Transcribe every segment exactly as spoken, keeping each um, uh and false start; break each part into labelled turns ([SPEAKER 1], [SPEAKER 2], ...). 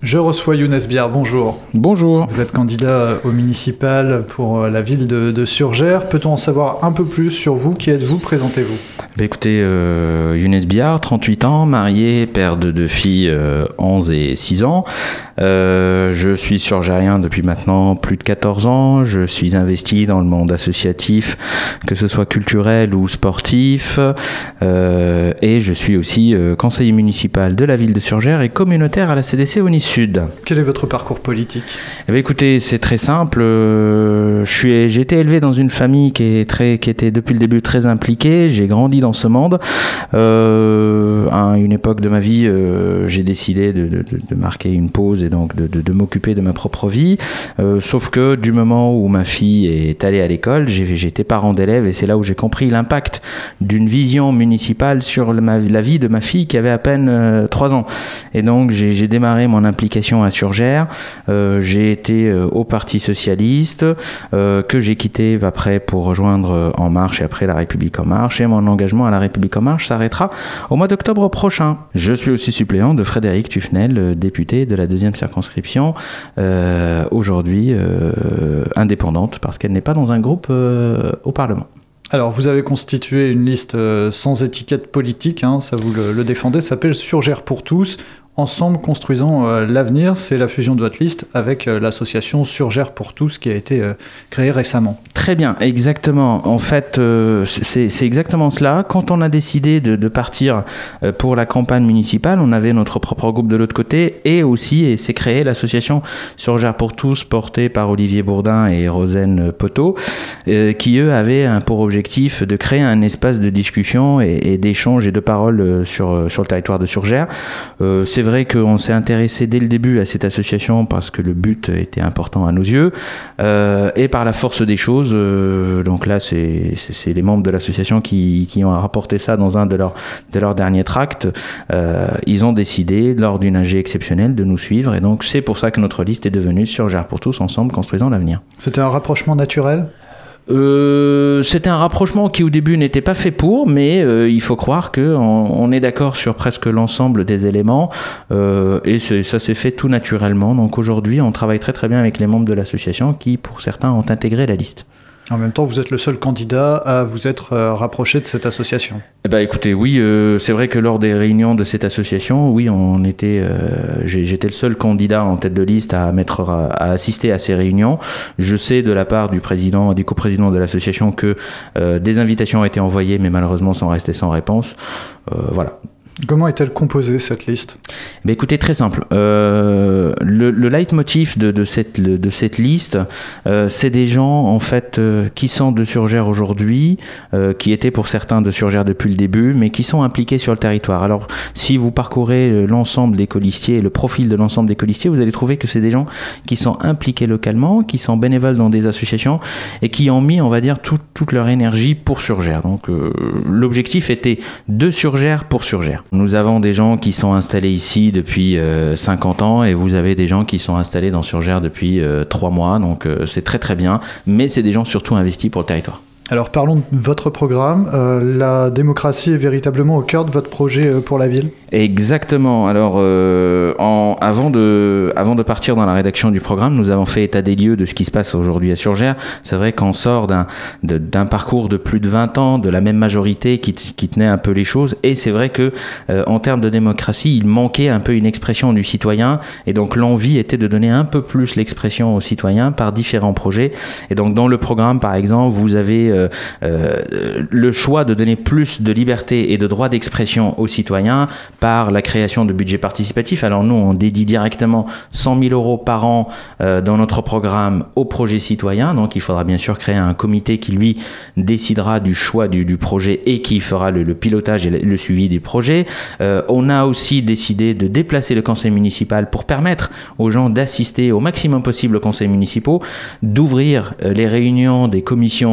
[SPEAKER 1] Je reçois Younes Biar, bonjour.
[SPEAKER 2] Bonjour.
[SPEAKER 1] Vous êtes candidat au municipal pour la ville de, de Surgères. Peut-on en savoir un peu plus sur vous? Qui êtes-vous? Présentez-vous.
[SPEAKER 2] Bah écoutez, euh, Younes Biar, trente-huit ans, marié, père de deux filles, euh, onze et six ans. Euh, je suis surgérien depuis maintenant plus de quatorze ans. Je suis investi dans le monde associatif, que ce soit culturel ou sportif. Euh, et je suis aussi euh, conseiller municipal de la ville de Surgères et communautaire à la C D C Aunis Sud.
[SPEAKER 1] Quel est votre parcours politique?
[SPEAKER 2] Eh bien, écoutez, c'est très simple. Euh, je suis, j'ai été élevé dans une famille qui, est très, qui était depuis le début très impliquée. J'ai grandi dans ce monde. Euh, à une époque de ma vie, euh, j'ai décidé de, de, de marquer une pause et donc de, de, de m'occuper de ma propre vie. Euh, sauf que du moment où ma fille est allée à l'école, j'ai, j'étais parent d'élève et c'est là où j'ai compris l'impact d'une vision municipale sur la, la vie de ma fille qui avait à peine euh, trois ans. Et donc, j'ai, j'ai démarré mon implication à Surgères. Euh, j'ai été euh, au Parti Socialiste, euh, que j'ai quitté après pour rejoindre euh, En Marche et après La République En Marche. Et mon engagement à La République En Marche s'arrêtera au mois d'octobre prochain. Je suis aussi suppléant de Frédérique Tufnel, euh, député de la deuxième circonscription, euh, aujourd'hui euh, indépendante parce qu'elle n'est pas dans un groupe euh, au Parlement.
[SPEAKER 1] Alors, vous avez constitué une liste euh, sans étiquette politique, hein, ça vous le, le défendez, ça s'appelle Surgères pour tous. Ensemble, construisons euh, l'avenir, c'est la fusion de votre liste avec euh, l'association Surgères pour tous qui a été euh, créée récemment.
[SPEAKER 2] Très bien, exactement. En fait, euh, c'est, c'est exactement cela. Quand on a décidé de, de partir euh, pour la campagne municipale, on avait notre propre groupe de l'autre côté et aussi, et c'est créé l'association Surgères pour tous, portée par Olivier Bourdin et Rosane Poteau, euh, qui eux avaient un, pour objectif de créer un espace de discussion et, et d'échange et de parole sur, sur le territoire de Surgères. Euh, c'est C'est vrai qu'on s'est intéressé dès le début à cette association parce que le but était important à nos yeux euh, et par la force des choses, euh, donc là c'est, c'est, c'est les membres de l'association qui, qui ont rapporté ça dans un de leurs de leurs derniers tracts. Euh, ils ont décidé lors d'une A G exceptionnelle de nous suivre et donc c'est pour ça que notre liste est devenue Surgères pour tous, ensemble construisant l'avenir.
[SPEAKER 1] C'était un rapprochement naturel ?
[SPEAKER 2] Euh, c'était un rapprochement qui au début n'était pas fait pour, mais euh, il faut croire qu'on on est d'accord sur presque l'ensemble des éléments euh, et c'est, ça s'est fait tout naturellement. Donc aujourd'hui on travaille très très bien avec les membres de l'association qui pour certains ont intégré la liste.
[SPEAKER 1] En même temps, vous êtes le seul candidat à vous être euh, rapproché de cette association.
[SPEAKER 2] Eh ben, écoutez, oui, euh, c'est vrai que lors des réunions de cette association, oui, on était, euh, j'ai, j'étais le seul candidat en tête de liste à, mettre, à, à assister à ces réunions. Je sais de la part du président, du coprésident de l'association que euh, des invitations ont été envoyées, mais malheureusement sont restées sans réponse. Euh, voilà.
[SPEAKER 1] Comment est-elle composée, cette liste ?
[SPEAKER 2] Ben écoutez, très simple. Euh, le, le leitmotiv de, de, cette, de cette liste, euh, c'est des gens en fait euh, qui sont de Surgères aujourd'hui, euh, qui étaient pour certains de Surgères depuis le début, mais qui sont impliqués sur le territoire. Alors, si vous parcourez l'ensemble des colistiers et le profil de l'ensemble des colistiers, vous allez trouver que c'est des gens qui sont impliqués localement, qui sont bénévoles dans des associations et qui ont mis, on va dire, tout, toute leur énergie pour Surgères. Donc, euh, l'objectif était de Surgères pour Surgères. Nous avons des gens qui sont installés ici depuis euh, cinquante ans et vous avez des gens qui sont installés dans Surgères depuis euh, trois mois, donc euh, c'est très très bien, mais c'est des gens surtout investis pour le territoire.
[SPEAKER 1] Alors parlons de votre programme. Euh, la démocratie est véritablement au cœur de votre projet euh, pour la ville ?
[SPEAKER 2] Exactement. Alors, euh, en, avant, de, avant de partir dans la rédaction du programme, nous avons fait état des lieux de ce qui se passe aujourd'hui à Surgères. C'est vrai qu'on sort d'un, de, d'un parcours de plus de vingt ans, de la même majorité qui, qui tenait un peu les choses. Et c'est vrai que euh, en termes de démocratie, il manquait un peu une expression du citoyen. Et donc, l'envie était de donner un peu plus l'expression aux citoyens par différents projets. Et donc, dans le programme, par exemple, vous avez euh, euh, le choix de donner plus de liberté et de droit d'expression aux citoyens par la création de budgets participatifs. Alors nous, on dédie directement cent mille euros par an euh, dans notre programme aux projets citoyens. Donc il faudra bien sûr créer un comité qui, lui, décidera du choix du, du projet et qui fera le, le pilotage et le, le suivi du projet. Euh, on a aussi décidé de déplacer le conseil municipal pour permettre aux gens d'assister au maximum possible aux conseils municipaux, d'ouvrir euh, les réunions des commissions aux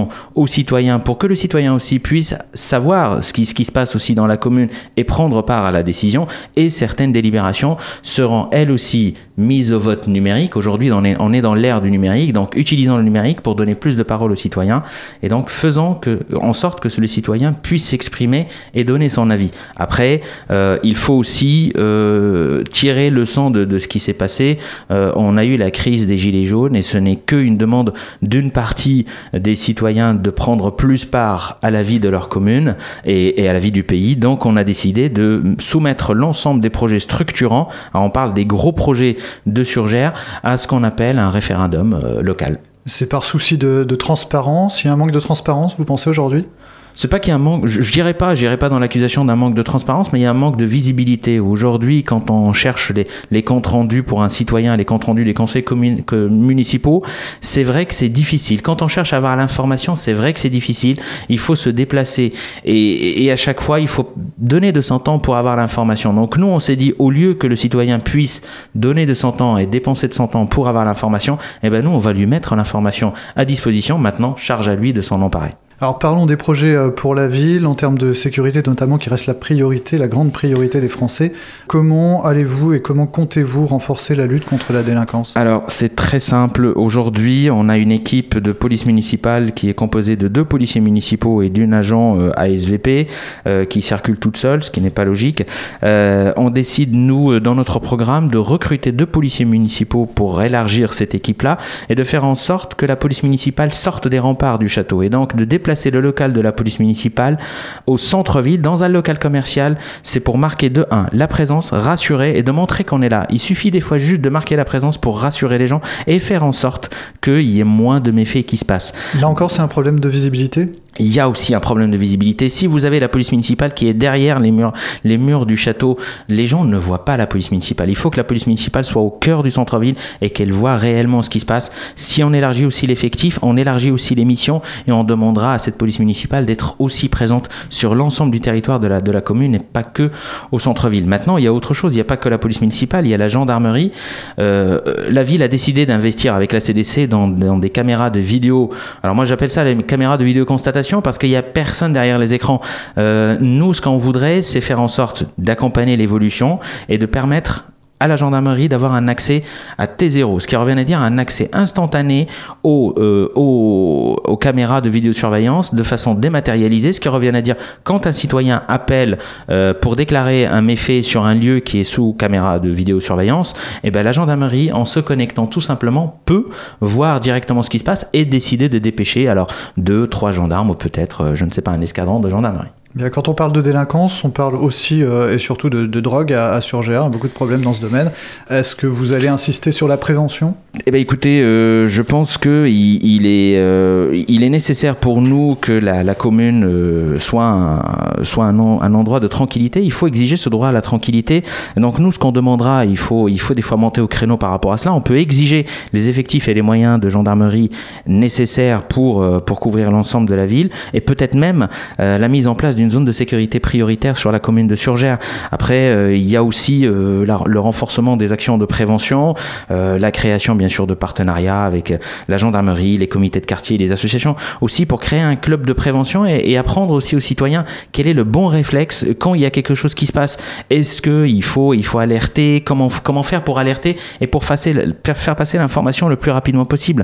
[SPEAKER 2] citoyen, pour que le citoyen aussi puisse savoir ce qui, ce qui se passe aussi dans la commune et prendre part à la décision. Et certaines délibérations seront elles aussi mises au vote numérique. Aujourd'hui, on est, on est dans l'ère du numérique, donc utilisons le numérique pour donner plus de parole aux citoyens et donc faisons que, en sorte que le citoyen puisse s'exprimer et donner son avis. Après, euh, il faut aussi euh, tirer leçon de, de ce qui s'est passé. Euh, on a eu la crise des Gilets jaunes et ce n'est qu'une demande d'une partie des citoyens de prendre plus part à la vie de leur commune et, et à la vie du pays. Donc on a décidé de soumettre l'ensemble des projets structurants, alors on parle des gros projets de Surgères, à ce qu'on appelle un référendum euh, local.
[SPEAKER 1] C'est par souci de, de transparence. Il y a un manque de transparence, vous pensez, aujourd'hui ?
[SPEAKER 2] C'est pas qu'il y a un manque, je, je dirais pas, je dirais pas dans l'accusation d'un manque de transparence, mais il y a un manque de visibilité. Aujourd'hui, quand on cherche les, les comptes rendus pour un citoyen, les comptes rendus des conseils commun, que, municipaux, c'est vrai que c'est difficile. Quand on cherche à avoir l'information, c'est vrai que c'est difficile. Il faut se déplacer et, et à chaque fois, il faut donner de son temps pour avoir l'information. Donc nous, on s'est dit, au lieu que le citoyen puisse donner de son temps et dépenser de son temps pour avoir l'information, eh ben nous, on va lui mettre l'information à disposition. Maintenant, charge à lui de s'en emparer.
[SPEAKER 1] Alors parlons des projets pour la ville, en termes de sécurité notamment, qui reste la priorité, la grande priorité des Français. Comment allez-vous et comment comptez-vous renforcer la lutte contre la délinquance ?
[SPEAKER 2] Alors c'est très simple. Aujourd'hui, on a une équipe de police municipale qui est composée de deux policiers municipaux et d'une agent euh, A S V P euh, qui circule toute seule, ce qui n'est pas logique. Euh, on décide, nous, dans notre programme, de recruter deux policiers municipaux pour élargir cette équipe-là et de faire en sorte que la police municipale sorte des remparts du château et donc de déplacer placer le local de la police municipale au centre-ville, dans un local commercial. C'est pour marquer de un, la présence, rassurer et de montrer qu'on est là. Il suffit des fois juste de marquer la présence pour rassurer les gens et faire en sorte qu'il y ait moins de méfaits qui se passent.
[SPEAKER 1] Là encore, c'est un problème de visibilité ?
[SPEAKER 2] Il y a aussi un problème de visibilité. Si vous avez la police municipale qui est derrière les murs, les murs du château, les gens ne voient pas la police municipale. Il faut que la police municipale soit au cœur du centre-ville et qu'elle voit réellement ce qui se passe. Si on élargit aussi l'effectif, on élargit aussi les missions et on demandera à cette police municipale d'être aussi présente sur l'ensemble du territoire de la, de la commune et pas que au centre-ville. Maintenant, il y a autre chose. Il n'y a pas que la police municipale, il y a la gendarmerie. Euh, la ville a décidé d'investir avec la C D C dans, dans des caméras de vidéo. Alors moi, j'appelle ça les caméras de vidéoconstatation parce qu'il n'y a personne derrière les écrans. Euh, nous, ce qu'on voudrait, c'est faire en sorte d'accompagner l'évolution et de permettre à la gendarmerie d'avoir un accès à T zéro, ce qui revient à dire un accès instantané aux, euh, aux, aux caméras de vidéosurveillance de façon dématérialisée, ce qui revient à dire quand un citoyen appelle euh, pour déclarer un méfait sur un lieu qui est sous caméra de vidéosurveillance, eh ben la gendarmerie, en se connectant tout simplement, peut voir directement ce qui se passe et décider de dépêcher alors deux, trois gendarmes ou peut-être, euh, je ne sais pas, un escadron de gendarmerie.
[SPEAKER 1] Bien, quand on parle de délinquance, on parle aussi euh, et surtout de, de drogue à, à Surgères, beaucoup de problèmes dans ce domaine. Est-ce que vous allez insister sur la prévention ?
[SPEAKER 2] Eh bien écoutez, euh, je pense qu'il il est, euh, il est nécessaire pour nous que la, la commune euh, soit, un, soit un, un endroit de tranquillité. Il faut exiger ce droit à la tranquillité. Et donc nous, ce qu'on demandera, il faut, il faut des fois monter au créneau par rapport à cela. On peut exiger les effectifs et les moyens de gendarmerie nécessaires pour, euh, pour couvrir l'ensemble de la ville et peut-être même euh, la mise en place d'une zone de sécurité prioritaire sur la commune de Surgères. Après, euh, il y a aussi euh, la, le renforcement des actions de prévention, euh, la création bien sûr de partenariats avec la gendarmerie, les comités de quartier, les associations, aussi pour créer un club de prévention et, et apprendre aussi aux citoyens quel est le bon réflexe quand il y a quelque chose qui se passe. Est-ce qu'il faut, il faut alerter, comment, comment faire pour alerter et pour faire, faire passer l'information le plus rapidement possible.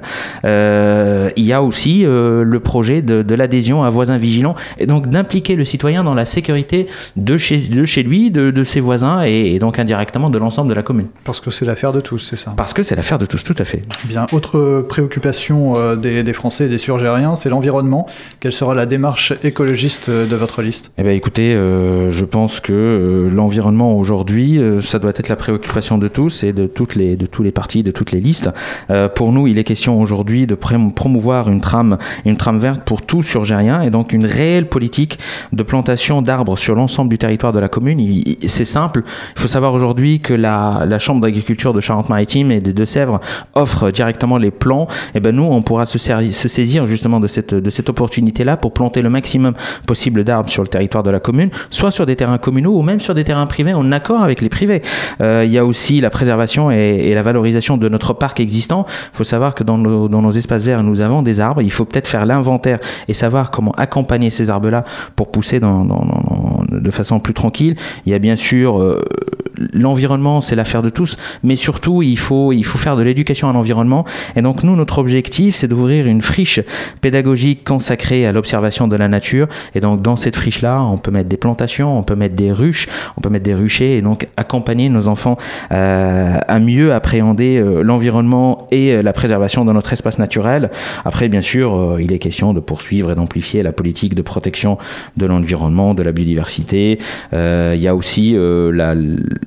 [SPEAKER 2] Euh, il y a aussi euh, le projet de, de l'adhésion à voisins vigilants et donc d'impliquer le citoyen dans la sécurité de chez, de chez lui, de, de ses voisins et, et donc indirectement de l'ensemble de la commune.
[SPEAKER 1] Parce que c'est l'affaire de tous, c'est ça ?
[SPEAKER 2] Parce que c'est l'affaire de tous, tout à fait.
[SPEAKER 1] Bien, autre préoccupation euh, des, des Français et des Surgériens, c'est l'environnement. Quelle sera la démarche écologiste de votre liste ?
[SPEAKER 2] Eh bien écoutez, euh, je pense que euh, l'environnement aujourd'hui, euh, ça doit être la préoccupation de tous et de, toutes les, de tous les partis, de toutes les listes. Euh, pour nous, il est question aujourd'hui de pré- promouvoir une trame, une trame verte pour tout Surgérien et donc une réelle politique de plantation d'arbres sur l'ensemble du territoire de la commune. Il, il, c'est simple. Il faut savoir aujourd'hui que la, la Chambre d'agriculture de Charente-Maritime et des Deux-Sèvres offre directement les plans. Et ben nous, on pourra se, ser- se saisir justement de cette, de cette opportunité-là pour planter le maximum possible d'arbres sur le territoire de la commune, soit sur des terrains communaux ou même sur des terrains privés en accord avec les privés. Euh, il y a aussi la préservation et, et la valorisation de notre parc existant. Il faut savoir que dans nos, dans nos espaces verts, nous avons des arbres. Il faut peut-être faire l'inventaire et savoir comment accompagner ces arbres-là pour pousser dans, dans, dans, de façon plus tranquille. Il y a bien sûr euh, l'environnement, c'est l'affaire de tous, mais surtout il faut, il faut faire de l'éducation à l'environnement. Et donc nous, notre objectif, c'est d'ouvrir une friche pédagogique consacrée à l'observation de la nature. Et donc dans cette friche-là, on peut mettre des plantations, on peut mettre des ruches, on peut mettre des ruchers, et donc accompagner nos enfants euh, à mieux appréhender euh, l'environnement et euh, la préservation de notre espace naturel. Après, bien sûr, euh, il est question de poursuivre et d'amplifier la politique de protection de l'environnement, de la biodiversité. Euh, il y a aussi euh, la,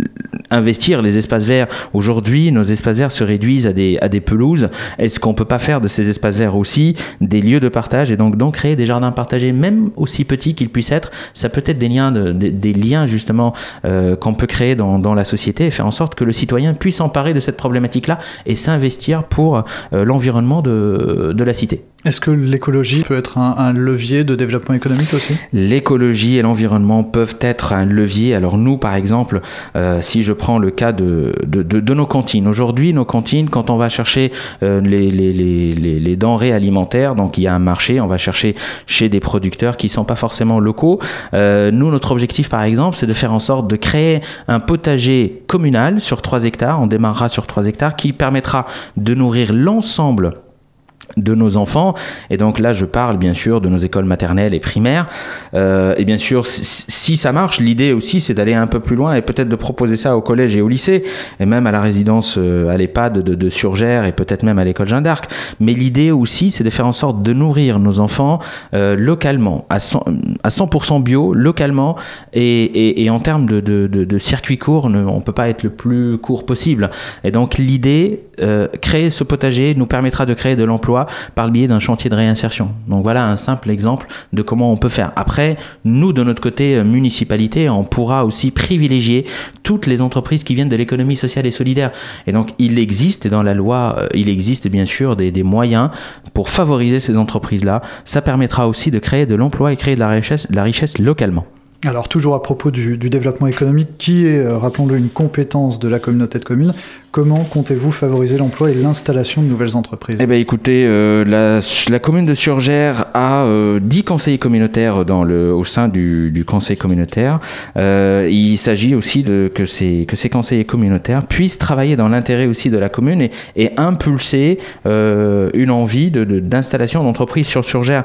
[SPEAKER 2] investir les espaces verts. Aujourd'hui, nos espaces verts se réduisent à des, à des pelouses. Est-ce qu'on ne peut pas faire de ces espaces verts aussi des lieux de partage et donc, donc créer des jardins partagés, même aussi petits qu'ils puissent être? Ça peut être des liens, de, des, des liens justement euh, qu'on peut créer dans, dans la société et faire en sorte que le citoyen puisse s'emparer de cette problématique-là et s'investir pour euh, l'environnement de, de la cité.
[SPEAKER 1] Est-ce que l'écologie peut être un, un levier de développement économique aussi ?
[SPEAKER 2] L'écologie et l'environnement peuvent être un levier. Alors nous, par exemple, euh, si je prends le cas de, de, de, de nos cantines. Aujourd'hui, nos cantines, quand on va chercher euh, les, les, les, les, les denrées alimentaires, donc il y a un marché, on va chercher chez des producteurs qui ne sont pas forcément locaux. Euh, nous, notre objectif, par exemple, c'est de faire en sorte de créer un potager communal sur trois hectares. On démarrera sur trois hectares qui permettra de nourrir l'ensemble de nos enfants. Et donc là, je parle bien sûr de nos écoles maternelles et primaires. Euh, et bien sûr, si, si ça marche, l'idée aussi, c'est d'aller un peu plus loin et peut-être de proposer ça au collège et au lycée, et même à la résidence, euh, à l'EHPAD de, de Surgères et peut-être même à l'école Jeanne d'Arc. Mais l'idée aussi, c'est de faire en sorte de nourrir nos enfants euh, localement, à cent, à cent pour cent bio, localement, et, et, et en termes de, de, de, de circuit court, on ne peut pas être le plus court possible. Et donc l'idée, euh, créer ce potager nous permettra de créer de l'emploi par le biais d'un chantier de réinsertion. Donc voilà un simple exemple de comment on peut faire. Après, nous, de notre côté municipalité, on pourra aussi privilégier toutes les entreprises qui viennent de l'économie sociale et solidaire. Et donc, il existe, et dans la loi, il existe bien sûr des, des moyens pour favoriser ces entreprises-là. Ça permettra aussi de créer de l'emploi et créer de la richesse, de la richesse localement.
[SPEAKER 1] Alors, toujours à propos du, du développement économique, qui est, euh, rappelons-le, une compétence de la communauté de communes, comment comptez-vous favoriser l'emploi et l'installation de nouvelles entreprises ?
[SPEAKER 2] Eh bien, écoutez, euh, la, la commune de Surgères a euh, dix conseillers communautaires dans le, au sein du, du conseil communautaire. Euh, il s'agit aussi de, que, ces, que ces conseillers communautaires puissent travailler dans l'intérêt aussi de la commune et, et impulser euh, une envie de, de, d'installation d'entreprises sur Surgères.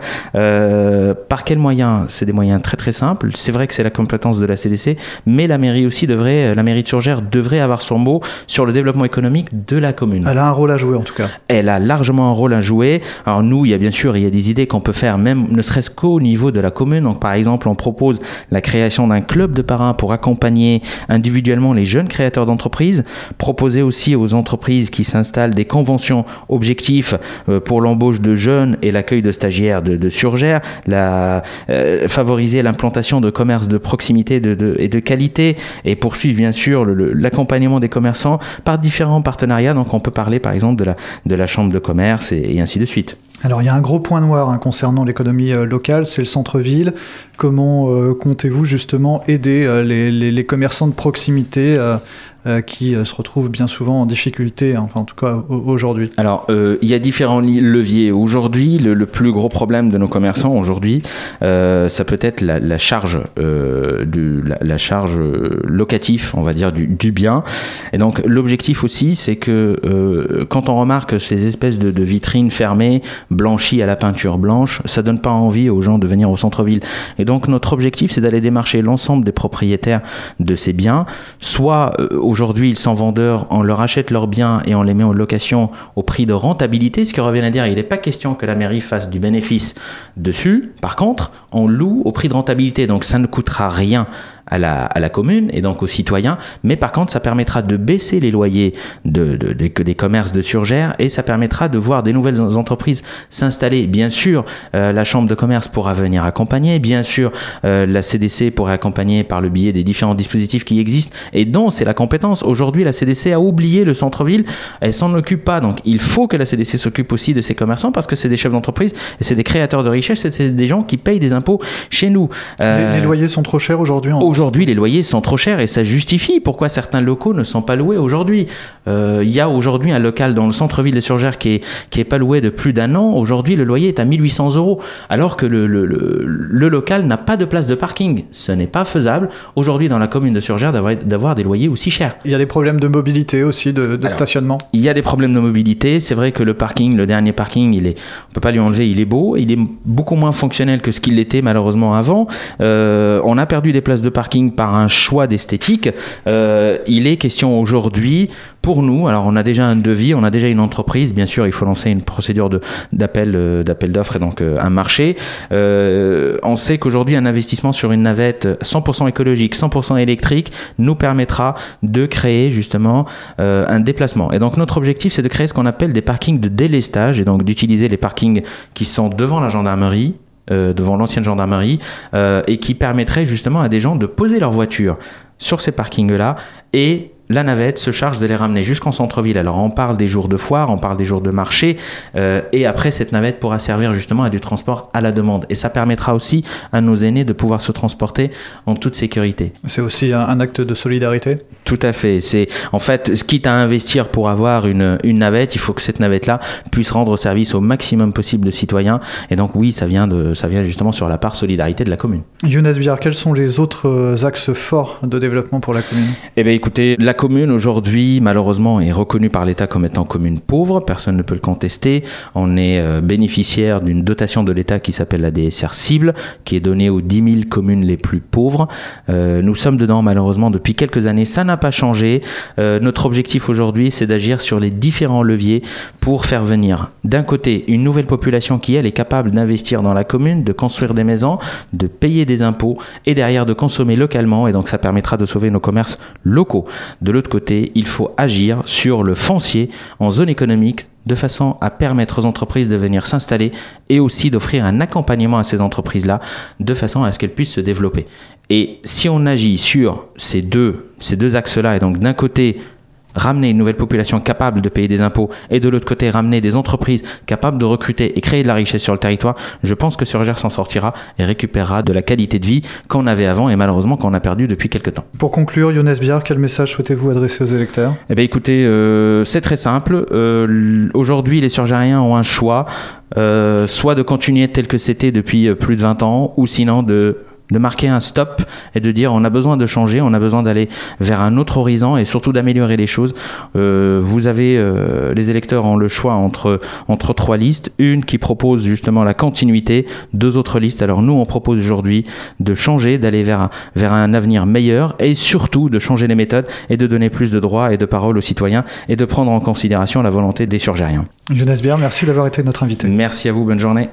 [SPEAKER 2] Euh, par quels moyens ? C'est des moyens très très simples. C'est vrai que c'est la compétence de la C D C, mais la mairie aussi devrait, la mairie de Surgères devrait avoir son mot sur le développement économique de la commune.
[SPEAKER 1] Elle a un rôle à jouer en tout cas.
[SPEAKER 2] Elle a largement un rôle à jouer. Alors nous, il y a bien sûr, il y a des idées qu'on peut faire même ne serait-ce qu'au niveau de la commune. Donc par exemple, on propose la création d'un club de parrains pour accompagner individuellement les jeunes créateurs d'entreprises, proposer aussi aux entreprises qui s'installent des conventions objectifs pour l'embauche de jeunes et l'accueil de stagiaires de, de Surgères, la, euh, favoriser l'implantation de commerces de proximité de, de, et de qualité et poursuivre bien sûr le, le, l'accompagnement des commerçants par différents partenariats. Donc on peut parler par exemple de la, de la chambre de commerce et, et ainsi de suite.
[SPEAKER 1] Alors il y a un gros point noir hein, concernant l'économie euh, locale, c'est le centre-ville. Comment euh, comptez-vous justement aider euh, les, les, les commerçants de proximité euh, euh, qui euh, se retrouvent bien souvent en difficulté, hein, enfin en tout cas aujourd'hui?
[SPEAKER 2] Alors euh, il y a différents leviers. Aujourd'hui, le, le plus gros problème de nos commerçants aujourd'hui, euh, ça peut être la, la charge, euh, de, la, la charge locative, on va dire du, du bien. Et donc l'objectif aussi, c'est que euh, quand on remarque ces espèces de, de vitrines fermées, blanchies à la peinture blanche, ça donne pas envie aux gens de venir au centre-ville. Et donc notre objectif, c'est d'aller démarcher l'ensemble des propriétaires de ces biens. Soit euh, aujourd'hui, ils sont vendeurs, on leur achète leurs biens et on les met en location au prix de rentabilité, ce qui revient à dire il n'est pas question que la mairie fasse du bénéfice dessus. Par contre, on loue au prix de rentabilité, donc ça ne coûtera rien à la, à la commune et donc aux citoyens, mais par contre ça permettra de baisser les loyers de, de, de, des commerces de Surgères et ça permettra de voir des nouvelles entreprises s'installer. Bien sûr, euh, la chambre de commerce pourra venir accompagner, bien sûr, euh, la C D C pourra accompagner par le biais des différents dispositifs qui existent et dont c'est la compétence. Aujourd'hui, la C D C a oublié le centre-ville, elle s'en occupe pas, donc il faut que la C D C s'occupe aussi de ces commerçants parce que c'est des chefs d'entreprise et c'est des créateurs de richesse et c'est des gens qui payent des impôts chez nous.
[SPEAKER 1] Euh, les, les loyers sont trop chers aujourd'hui en...
[SPEAKER 2] Aujourd'hui, les loyers sont trop chers et ça justifie pourquoi certains locaux ne sont pas loués aujourd'hui. Euh, il y a aujourd'hui un local dans le centre-ville de Surgères qui est, qui est pas loué de plus d'un an. Aujourd'hui, le loyer est à mille huit cents euros alors que le, le, le, le local n'a pas de place de parking. Ce n'est pas faisable aujourd'hui dans la commune de Surgères d'avoir, d'avoir des loyers aussi chers.
[SPEAKER 1] Il y a des problèmes de mobilité aussi, de, de Alors, stationnement.
[SPEAKER 2] Il y a des problèmes de mobilité. C'est vrai que le parking, le dernier parking, il est, on peut pas lui enlever, il est beau. Il est beaucoup moins fonctionnel que ce qu'il était malheureusement avant. Euh, on a perdu des places de parking par un choix d'esthétique. Euh, il est question aujourd'hui pour nous, alors on a déjà un devis, on a déjà une entreprise, bien sûr il faut lancer une procédure de, d'appel, euh, d'appel d'offres et donc euh, un marché. Euh, on sait qu'aujourd'hui un investissement sur une navette cent pour cent écologique, cent pour cent électrique nous permettra de créer justement euh, un déplacement. Et donc notre objectif c'est de créer ce qu'on appelle des parkings de délestage et donc d'utiliser les parkings qui sont devant la gendarmerie, Euh, devant l'ancienne gendarmerie euh, et qui permettrait justement à des gens de poser leur voiture sur ces parkings-là et la navette se charge de les ramener jusqu'en centre-ville. Alors on parle des jours de foire, on parle des jours de marché euh, et après cette navette pourra servir justement à du transport à la demande et ça permettra aussi à nos aînés de pouvoir se transporter en toute sécurité.
[SPEAKER 1] C'est aussi un, un acte de solidarité ?
[SPEAKER 2] Tout à fait. C'est, en fait, quitte à investir pour avoir une, une navette, il faut que cette navette-là puisse rendre service au maximum possible de citoyens et donc oui, ça vient, de, ça vient justement sur la part solidarité de la commune.
[SPEAKER 1] Younes Biar, quels sont les autres axes forts de développement pour la commune ?
[SPEAKER 2] Eh bien écoutez, la commune aujourd'hui malheureusement est reconnue par l'État comme étant commune pauvre, personne ne peut le contester. On est euh, bénéficiaire d'une dotation de l'État qui s'appelle la D S R cible, qui est donnée aux dix mille communes les plus pauvres. Euh, nous sommes dedans malheureusement depuis quelques années, ça n'a pas changé. Euh, notre objectif aujourd'hui c'est d'agir sur les différents leviers pour faire venir d'un côté une nouvelle population qui elle est capable d'investir dans la commune, de construire des maisons, de payer des impôts et derrière de consommer localement et donc ça permettra de sauver nos commerces locaux. De l'autre côté, il faut agir sur le foncier en zone économique de façon à permettre aux entreprises de venir s'installer et aussi d'offrir un accompagnement à ces entreprises-là de façon à ce qu'elles puissent se développer. Et si on agit sur ces deux, ces deux axes-là, et donc d'un côté, ramener une nouvelle population capable de payer des impôts et de l'autre côté ramener des entreprises capables de recruter et créer de la richesse sur le territoire, je pense que Surgères s'en sortira et récupérera de la qualité de vie qu'on avait avant et malheureusement qu'on a perdu depuis quelques temps.
[SPEAKER 1] Pour conclure, Younes Biar, quel message souhaitez-vous adresser aux électeurs ?
[SPEAKER 2] Eh bien écoutez, euh, c'est très simple. Euh, aujourd'hui, les Surgériens ont un choix, euh, soit de continuer tel que c'était depuis plus de vingt ans ou sinon de de marquer un stop et de dire on a besoin de changer, on a besoin d'aller vers un autre horizon et surtout d'améliorer les choses. Euh, vous avez, euh, les électeurs ont le choix entre, entre trois listes, une qui propose justement la continuité, deux autres listes. Alors nous on propose aujourd'hui de changer, d'aller vers un, vers un avenir meilleur et surtout de changer les méthodes et de donner plus de droits et de paroles aux citoyens et de prendre en considération la volonté des Surgériens.
[SPEAKER 1] Younes Biar, merci d'avoir été notre invité.
[SPEAKER 2] Merci à vous, bonne journée.